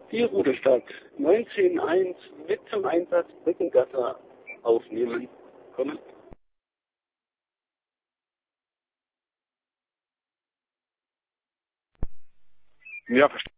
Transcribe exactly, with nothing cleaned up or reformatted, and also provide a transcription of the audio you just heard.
Die Rudestadt neunzehn eins mit zum Einsatz Brückengatter aufnehmen. Kommen. Ja, verstehe.